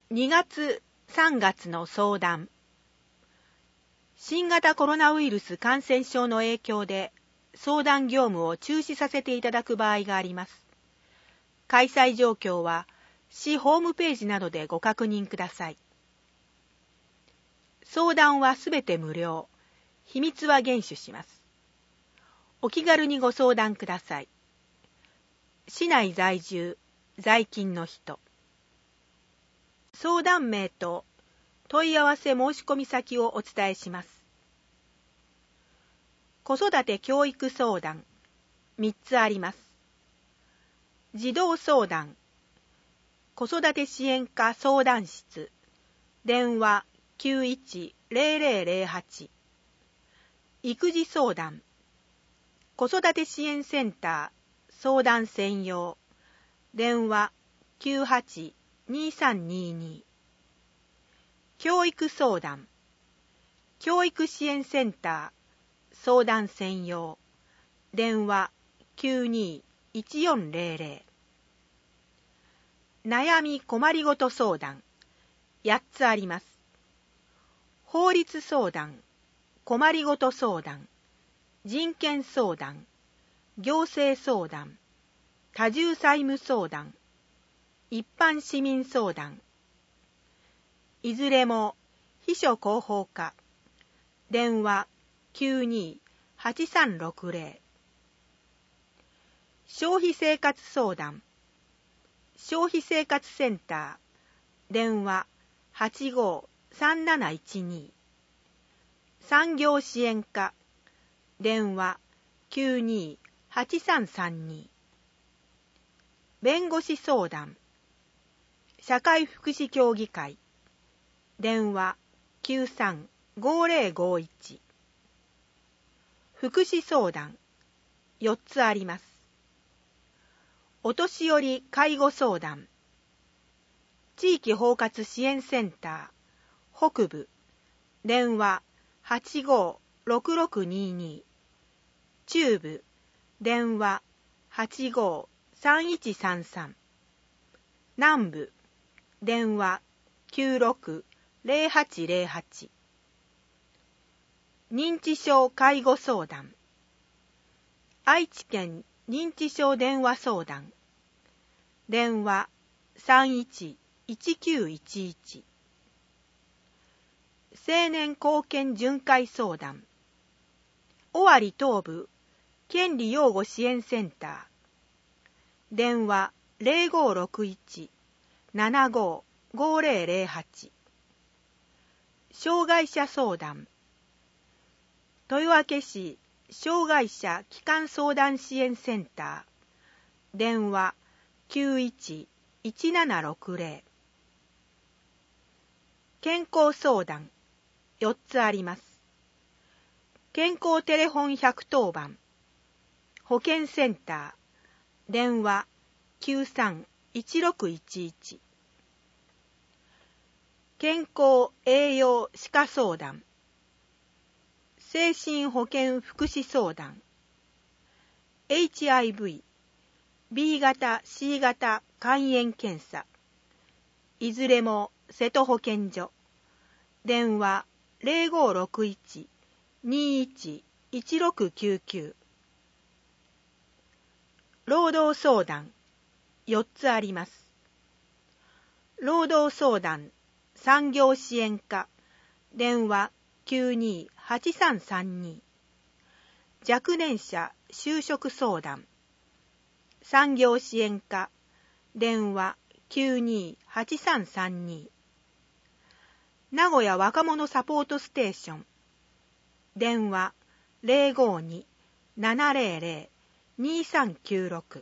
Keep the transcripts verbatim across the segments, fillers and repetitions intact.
にがつさんがつの相談。新型コロナウイルス感染症の影響で相談業務を中止させていただく場合があります。開催状況は市ホームページなどでご確認ください。相談はすべて無料。秘密は厳守します。お気軽にご相談ください。市内在住、在勤の人。相談名と問い合わせ申し込み先をお伝えします。子育て教育相談、みっつあります。児童相談、子育て支援課相談室、電話 きゅういちゼロゼロゼロはち。育児相談、子育て支援センター相談専用、電話 きゅうはちにさんにに。教育相談、教育支援センター相談専用、電話 きゅうにいちよんゼロゼロ。悩み困りごと相談、やっつあります。法律相談、困りごと相談、人権相談、行政相談、多重債務相談、一般市民相談。いずれも秘書広報課、電話 きゅうにはちさんろくゼロ。消費生活相談、消費生活センター、電話はちごさんなないちに。産業支援課、電話きゅうにはちさんさんに。弁護士相談、社会福祉協議会、電話きゅうさんごゼロごいち。福祉相談、よっつあります。お年寄り介護相談、地域包括支援センター、北部、電話はちごろくろくにに。中部、電話はちごさんいちさんさん。南部、電話きゅうろくゼロはちゼロはち。認知症介護相談、愛知県認知症電話相談、電話さんいちいちきゅういちいち。青年貢献巡回相談、尾張東部権利擁護支援センター、電話ゼロごろくいちななごごゼロゼロはち。障害者相談、豊明市障害者基幹相談支援センター、電話きゅういちいちななろくゼロ。健康相談、よっつあります。健康テレフォンひゃくとおばん、保健センター、電話きゅうさんいちろくいちいち。健康栄養歯科相談、精神保健福祉相談、エイチアイブイ、ビー 型 シー 型肝炎検査、いずれも瀬戸保健所、電話ゼロごろくいちにいちいちろくきゅうきゅう。労働相談、よっつあります。労働相談産業支援課、電話きゅうにはちさんさんに。若年者就職相談、産業支援課、電話きゅうにはちさんさんに。名古屋若者サポートステーション、電話ゼロごにななゼロゼロにさんきゅうろく。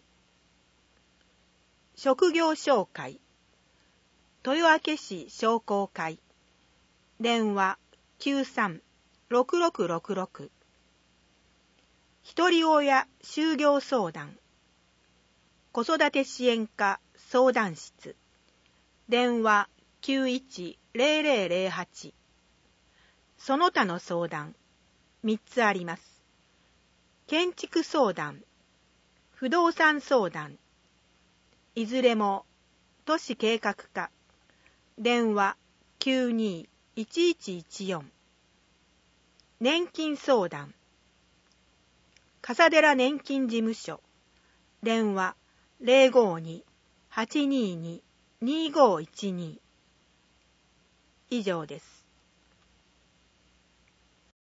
職業紹介、豊明市商工会、電話きゅうさんろくろくろくろく。ひとり親就業相談、子育て支援課相談室、電話きゅういちゼロゼロゼロはち。その他の相談、みっつあります。建築相談、不動産相談、いずれも都市計画課、 電話 きゅうにーいちいちいちよん。年金相談笠寺年金事務所電話 ゼロごーにーはちにーにーにーごーいちにー。以上です。